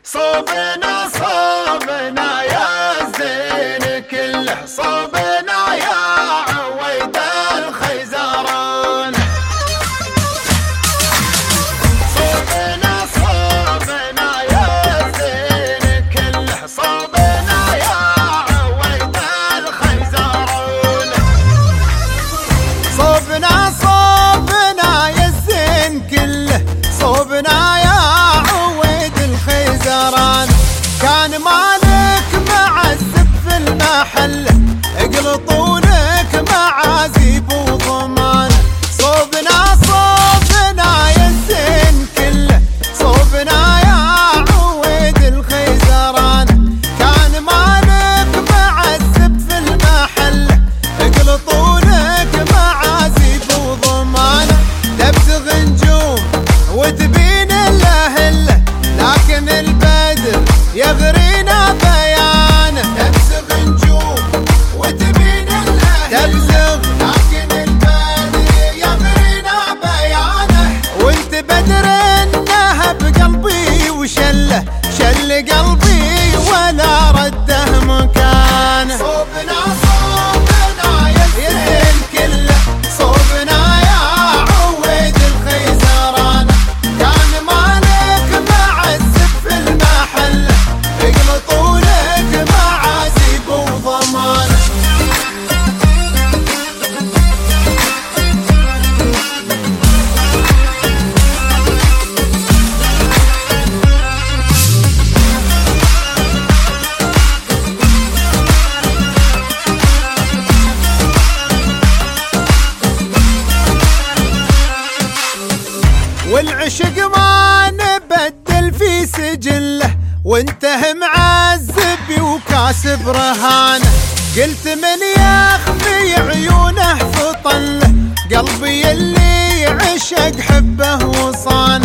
صوبنا صوبنا يا الزين كله، صوبنا يا عويد الخيزران. صوبنا صوبنا يا الزين كله، صوبنا يا عويد الخيزران. صوبنا صوبنا يا الزين كله، صوبنا يا عويد الخيزران. كان مالك معذب في المحل، اقلطوا لك معازيب وضمان. صوبنا صوبنا يا الزين كله، صوبنا يا عويد الخيزران. كان مالك معذب في المحل، اقلطوا لك معازيب وضمان. تبتغ نجوم وتبين الهله، لكن البدر يغرينا بيانه. تبتغ نجوم وتبين الهله، لكن البدر يغرينا بيانه. وانت بدر انها بقلبي وشله، شل قلبي ولا رده مكانه. صوبنا صوبنا يا الزين كله، صوبنا يا عويد الخيزران. كان مالك معذب في المحل، اقلطوا لك معازيب وضمان. والعشق ما نبدل في سجله، وانته معذب وكاسب رهانه. قلت من يخفي عيونه في طله، قلبي اللي عشق حبه وصانه.